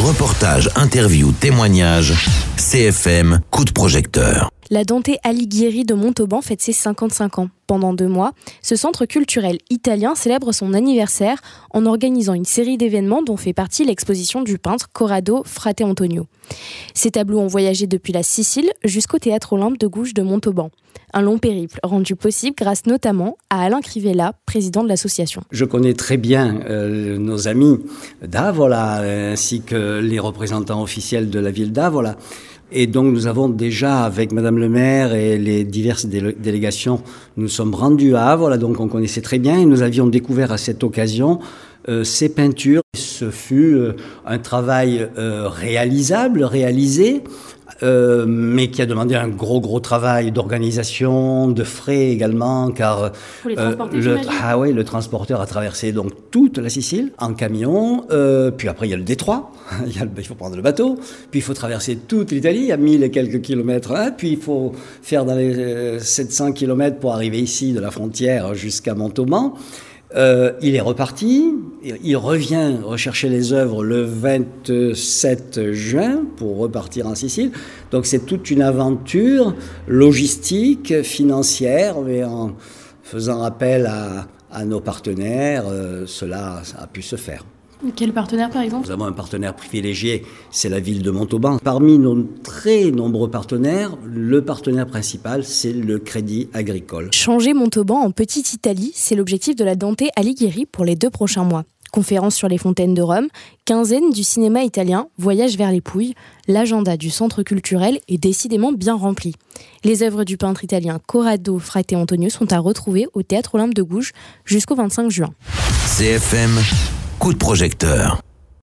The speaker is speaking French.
Reportages, interviews, témoignages, CFM, coup de projecteur. La Dante Alighieri de Montauban fête ses 55 ans. Pendant 2 mois, ce centre culturel italien célèbre son anniversaire en organisant une série d'événements dont fait partie l'exposition du peintre Corrado Frate Antonio. Ces tableaux ont voyagé depuis la Sicile jusqu'au théâtre Olympe de Gouges de Montauban. Un long périple rendu possible grâce notamment à Alain Crivella, président de l'association. Je connais très bien nos amis d'Avola ainsi que les représentants officiels de la ville d'Avola. Et donc nous avons déjà, avec Madame le maire et les diverses délégations, nous sommes rendus à Avola, donc on connaissait très bien et nous avions découvert à cette occasion ces peintures. Ce fut un travail réalisé, mais qui a demandé un gros travail d'organisation, de frais également, car le transporteur a traversé donc toute la Sicile en camion, puis après il y a le détroit, il faut prendre le bateau, puis il faut traverser toute l'Italie à 1000 et quelques kilomètres, puis il faut faire dans les 700 kilomètres pour arriver ici de la frontière jusqu'à Montauban. Il est reparti, il revient rechercher les œuvres le 27 juin pour repartir en Sicile. Donc c'est toute une aventure logistique, financière, mais en faisant appel à nos partenaires, cela a pu se faire. Quel partenaire par exemple ? Nous avons un partenaire privilégié, c'est la ville de Montauban. Parmi nos très nombreux partenaires, le partenaire principal, c'est le Crédit Agricole. Changer Montauban en petite Italie, c'est l'objectif de la Dante Alighieri pour les 2 prochains mois. Conférences sur les fontaines de Rome, quinzaine du cinéma italien, voyage vers les Pouilles, l'agenda du centre culturel est décidément bien rempli. Les œuvres du peintre italien Corrado Frate Antonio sont à retrouver au théâtre Olympe de Gouges jusqu'au 25 juin. CFM, coup de projecteur.